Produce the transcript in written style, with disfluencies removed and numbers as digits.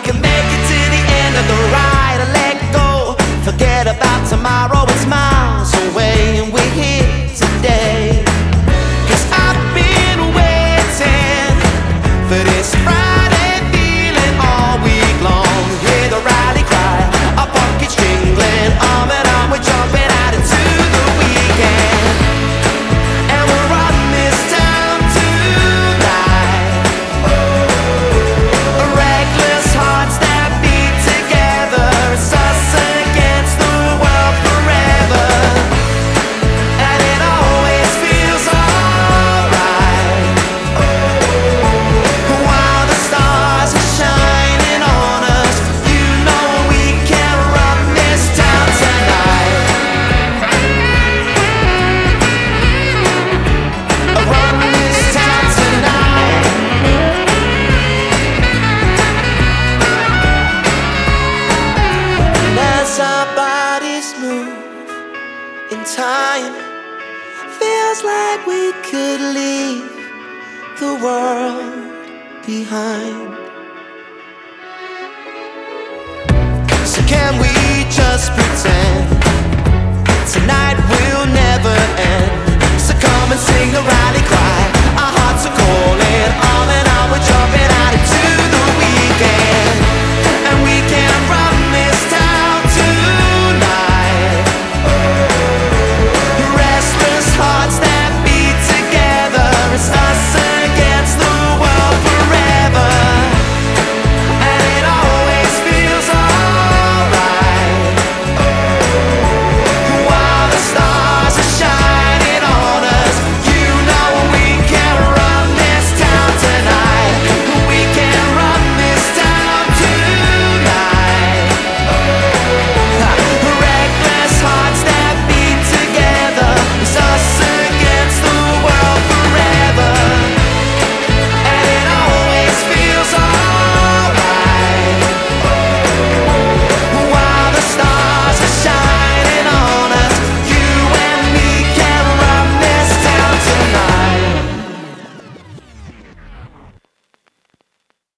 can make it to the end of the ride and let go. Forget about tomorrow, it's miles away, and we're here today. 'Cause I've been waiting for this Friday feeling all week long. Hear the rally cry, our pockets jingling, arm in arm we're jumping out into the weekend. And we'll run this town tonight. Reckless hearts that beat together, it's us against the world forever. And it always feels alright while the stars are shining on us. You know we can run this town tonight. Run this town tonight. And as our bodies move in time, feels like we could leave the world behind. So can we just pretend